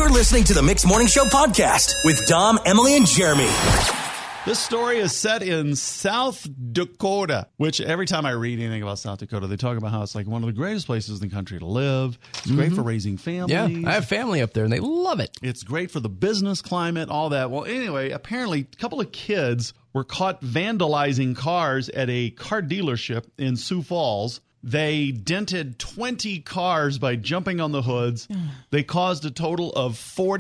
You're listening to the Mixed Morning Show podcast with Dom, Emily, and Jeremy. This story is set in South Dakota, which every time I read anything about South Dakota, they talk about how it's like one of the greatest places in the country to live. It's great for raising families. Yeah, I have family up there, and they love it. It's great for the business climate, all that. Well, anyway, apparently a couple of kids were caught vandalizing cars at a car dealership in Sioux Falls. They dented 20 cars by jumping on the hoods. They caused a total of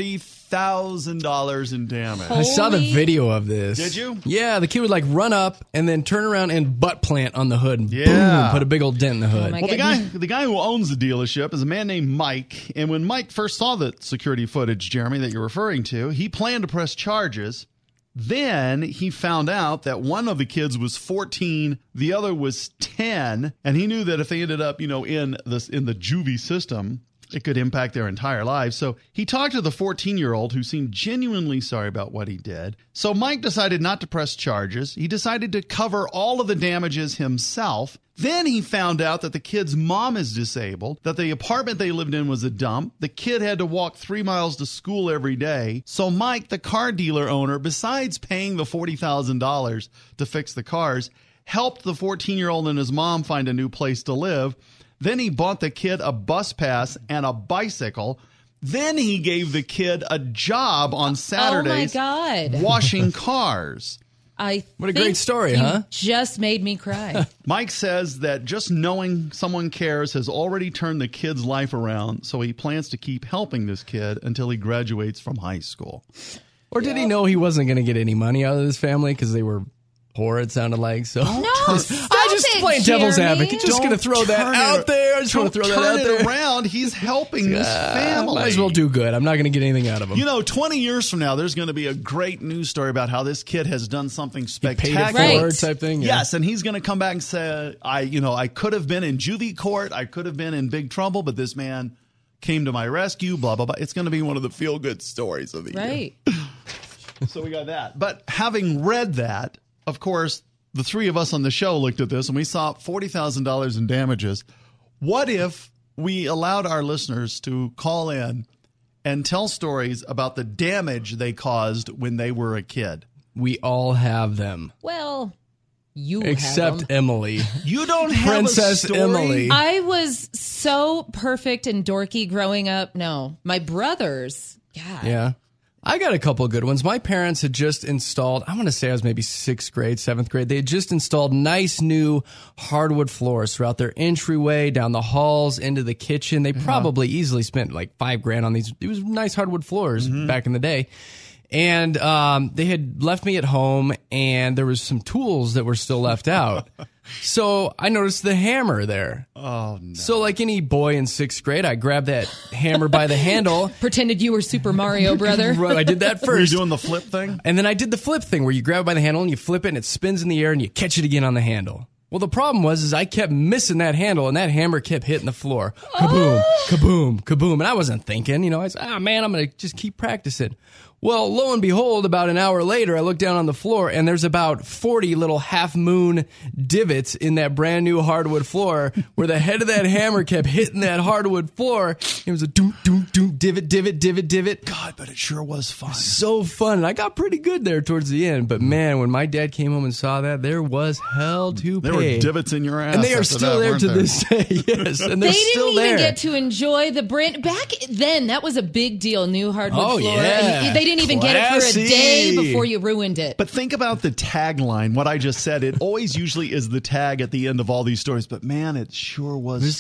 $40,000 in damage. I saw the video of this. Did you? Yeah, the kid would like run up and then turn around and butt plant on the hood and boom, put a big old dent in the hood. Well, the guy who owns the dealership is a man named Mike. And when Mike first saw the security footage, Jeremy, that you're referring to, he planned to press charges. Then he found out that one of the kids was 14, the other was 10, and he knew that if they ended up, in the juvie system, it could impact their entire lives. So he talked to the 14-year-old who seemed genuinely sorry about what he did. So Mike decided not to press charges. He decided to cover all of the damages himself. Then he found out that the kid's mom is disabled, that the apartment they lived in was a dump. The kid had to walk 3 miles to school every day. So Mike, the car dealer owner, besides paying the $40,000 to fix the cars, helped the 14-year-old and his mom find a new place to live. Then he bought the kid a bus pass and a bicycle. Then he gave the kid a job on Saturdays washing cars. What a great story, huh? Just made me cry. Mike says that just knowing someone cares has already turned the kid's life around, so he plans to keep helping this kid until he graduates from high school. Or did he know he wasn't going to get any money out of his family because they were poor, it sounded like? So I just playing devil's advocate. Just going to throw that out there. I just want to throw that out there. Turn it around. He's helping this family. Might as well do good. I'm not going to get anything out of him. 20 years from now, there's going to be a great news story about how this kid has done something spectacular. He paid it forward type thing. Yeah. Yes, and he's going to come back and say, I could have been in juvie court. I could have been in big trouble, but this man came to my rescue, blah, blah, blah. It's going to be one of the feel-good stories of the year. So we got that. But having read that, of course, the three of us on the show looked at this and we saw $40,000 in damages. What if we allowed our listeners to call in and tell stories about the damage they caused when they were a kid? We all have them. Well, you except have them. Emily. You don't have Princess a story? Emily. I was so perfect and dorky growing up. No, my brothers. God. Yeah. I got a couple of good ones. My parents had just installed, I want to say I was maybe 6th grade, 7th grade. They had just installed nice new hardwood floors throughout their entryway, down the halls, into the kitchen. They probably easily spent like $5,000 on these. It was nice hardwood floors back in the day. And they had left me at home, and there was some tools that were still left out. So I noticed the hammer there. Oh, no. So like any boy in 6th grade, I grabbed that hammer by the handle. Pretended you were Super Mario, brother. Right, I did that first. Were you doing the flip thing? And then I did the flip thing where you grab it by the handle and you flip it and it spins in the air and you catch it again on the handle. Well, the problem was I kept missing that handle and that hammer kept hitting the floor. Kaboom, kaboom, kaboom. And I wasn't thinking, I said, man, I'm going to just keep practicing. Well, lo and behold, about an hour later, I look down on the floor, and there's about 40 little half-moon divots in that brand-new hardwood floor where the head of that hammer kept hitting that hardwood floor. It was a doom, doom, doom, divot, divot, divot, divot. God, but it sure was fun. So fun. And I got pretty good there towards the end. But, man, when my dad came home and saw that, there was hell to pay. There were divots in your ass. And they are still there to this day. Yes, and they're still there. They didn't even get to enjoy the brand. Back then, that was a big deal, new hardwood floor. Yeah. They didn't even get it for a day before you ruined it. But think about the tagline, what I just said. It always usually is the tag at the end of all these stories. But, man, it sure was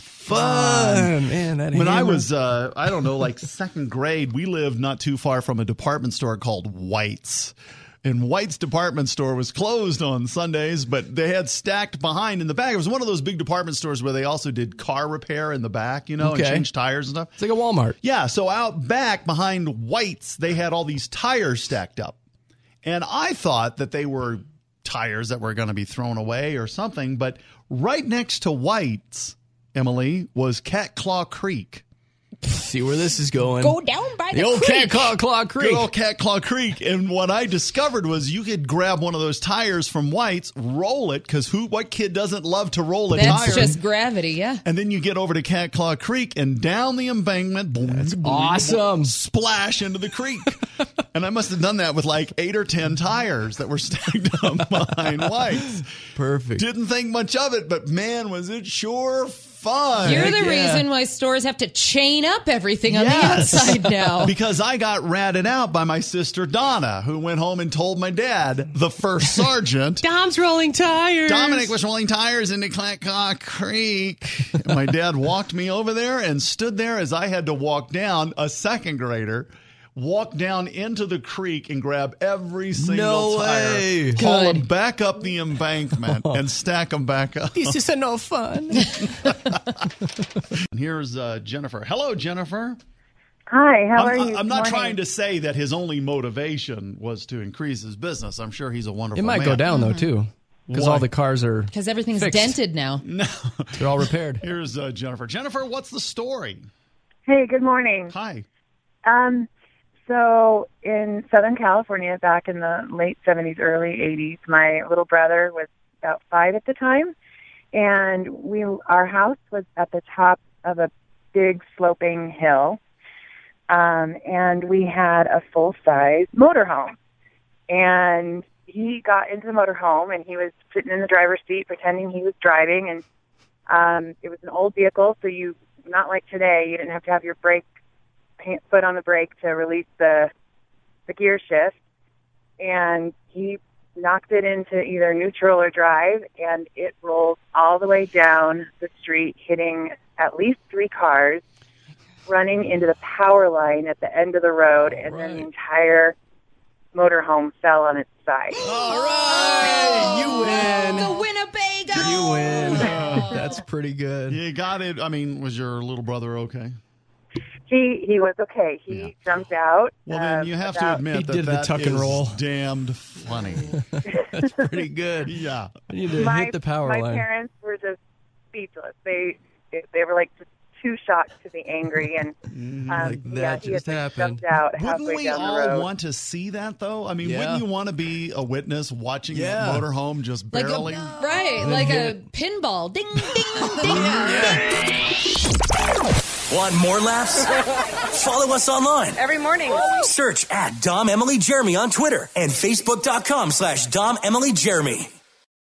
fun. Man, that when hammer. I was, I don't know, like 2nd grade, we lived not too far from a department store called White's. And White's department store was closed on Sundays, but they had stacked behind in the back. It was one of those big department stores where they also did car repair in the back, and changed tires and stuff. It's like a Walmart. Yeah, so out back behind White's, they had all these tires stacked up. And I thought that they were tires that were going to be thrown away or something, but right next to White's, Emily, was Cat Claw Creek. See where this is going. Go down by the old creek. Cat Claw Creek. Good old Cat Claw Creek. And what I discovered was you could grab one of those tires from White's, roll it, because what kid doesn't love to roll a That's tire? just gravity, yeah. And then you get over to Cat Claw Creek and down the embankment. Boom, That's awesome. Splash into the creek. And I must have done that with like 8 or 10 tires that were stacked up behind White's. Perfect. Didn't think much of it, but man, was it sure fun. You're the yeah. reason why stores have to chain up everything on Yes. the outside now. Because I got ratted out by my sister Donna, who went home and told my dad, the first sergeant, Dom's rolling tires. Dominic was rolling tires into Cat Claw Creek. And my dad walked me over there and stood there as I had to walk down, a second grader, walk down into the creek and grab every single No tire, way. haul Good. them back up the embankment, and stack them back up. This is no fun. Here's Jennifer. Hello, Jennifer. Hi, how are you? I'm not Morning. trying to say that his only motivation was to increase his business. I'm sure he's a wonderful It might man. go down, though, too. Because Why? all the cars are Because everything's fixed. dented now. They're all repaired. Here's Jennifer. Jennifer, what's the story? Hey, good morning. Hi. So in Southern California, back in the late 70s, early 80s, my little brother was about 5 at the time, and our house was at the top of a big sloping hill, and we had a full-size motorhome. And he got into the motorhome, and he was sitting in the driver's seat pretending he was driving, and it was an old vehicle, so not like today, you didn't have to have your foot on the brake to release the gear shift, and he knocked it into either neutral or drive, and it rolled all the way down the street, hitting at least 3 cars, running into the power line at the end of the road, and then the entire motorhome fell on its side. All right. You win. The Winnebago! You win. That's pretty good. You got it. I mean, was your little brother okay? He was okay. He jumped out. Well, then you have to admit He that did the that tuck and is roll. damned funny. That's pretty good. Yeah. I need to hit the power my line. parents were just speechless. They were like just too shocked to be angry, and Like that he had just happened. jumped out Wouldn't halfway we down the all road. want to see that, though? I mean, Yeah. wouldn't you want to be a witness watching Yeah. that motorhome just Like barely? right, like a pinball. Ding, ding, ding. Want more laughs? Follow us online. Every morning. Search at Dom Emily Jeremy on Twitter and Facebook.com/Dom Emily Jeremy.